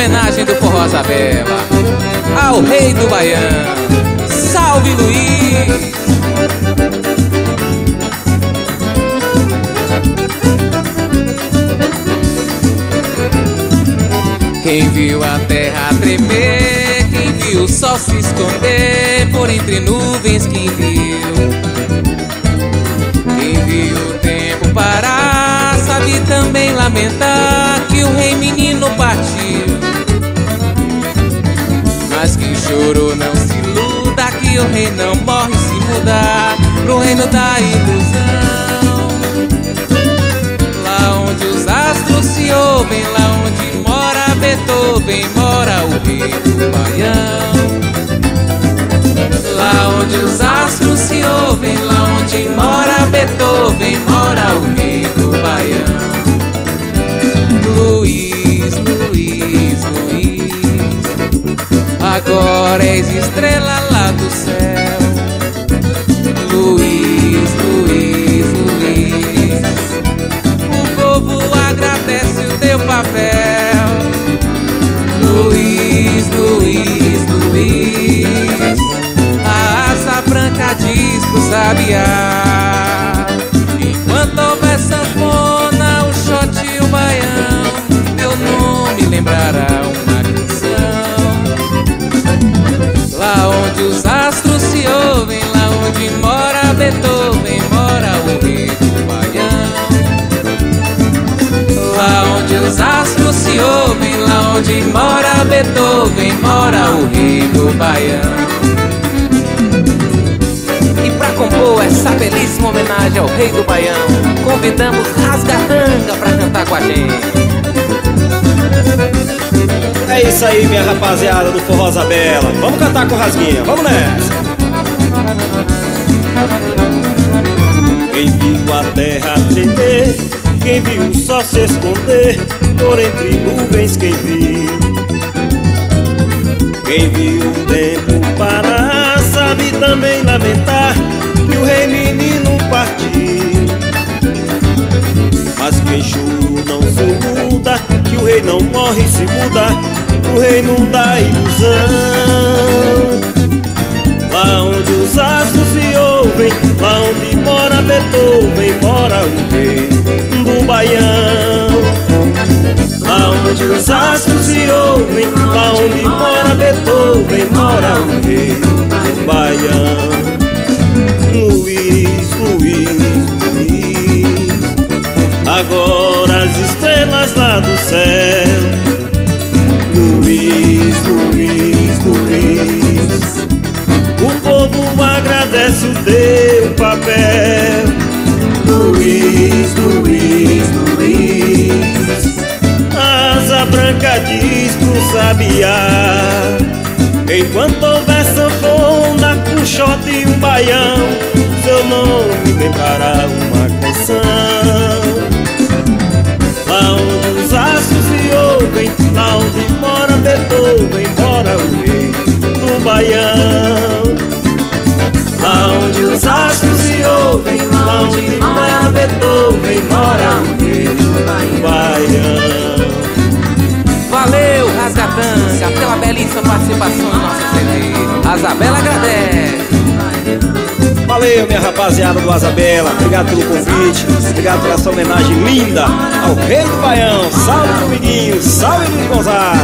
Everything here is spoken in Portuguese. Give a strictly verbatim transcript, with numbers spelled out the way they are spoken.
homenagem do Forró Azabela ao rei do Baião. Salve, Luiz! Quem viu a terra tremer, quem viu o sol se esconder por entre nuvens, quem viu, quem viu o tempo parar, sabe também lamentar que o rei menino partiu. Mas quem chorou não se iluda, que o rei não morre se mudar pro reino da ilusão. Lá onde os astros se ouvem, lá onde mora Beethoven, mora o rei do Baião. Lá onde os astros se ouvem, lá onde mora Beethoven, mora o rei do Baião. Luiz, Luiz, Luiz, agora és estrela lá do céu. Luiz, Luiz, Luiz, o povo agradece o teu papel. Luiz, Luiz, Luiz, a asa branca diz pro sabiá. Enquanto houver sanfona, o shot e o baião, teu nome lembrará uma canção. Lá onde os astros se ouvem, lá onde mora Beethoven, mora o rei do Baião. Lá onde os astros se ouvem, lá onde mora Beethoven, mora o rei do Baião. E pra compor essa belíssima homenagem ao rei do Baião, convidamos Rasgatanga pra cantar com a gente. É isso aí, minha rapaziada do Forró Azabela. Vamos cantar com Rasguinha, vamos nessa. Quem viu a terra tremer, quem viu o sol se esconder por entre nuvens, quem viu, quem viu o tempo parar, sabe também lamentar que o rei menino partiu. Mas quem chorou não se muda, que o rei não morre se muda o reino da ilusão. Lá onde os astros se ouvem, lá onde mora Beethoven, mora o rei do Baião. Lá onde os astros se ouvem, lá onde mora Beethoven, mora o rei do Baião. Luiz, Luiz, Luiz, agora as estrelas lá do céu. Luiz, Luiz, Luiz, o povo agradece o teu papel. Luiz, Luiz, Luiz, a asa branca diz pro sabiá. Enquanto houver sanfona, com shot e um baião, seu nome lembrará uma canção. Lá onde os astros se ouvem, lá onde mora Beethoven, mora o rei do Baião. Lá onde os astros se ouvem, lá onde mora Beethoven, mora o rei do Baião. Valeu, Rasgatanga, pela belíssima participação no nosso C D. Azabela agradece. Valeu, minha rapaziada do Azabela. Obrigado pelo convite, obrigado pela essa homenagem linda ao rei do Baião. Salve, amiguinho, salve, Luiz Gonzaga.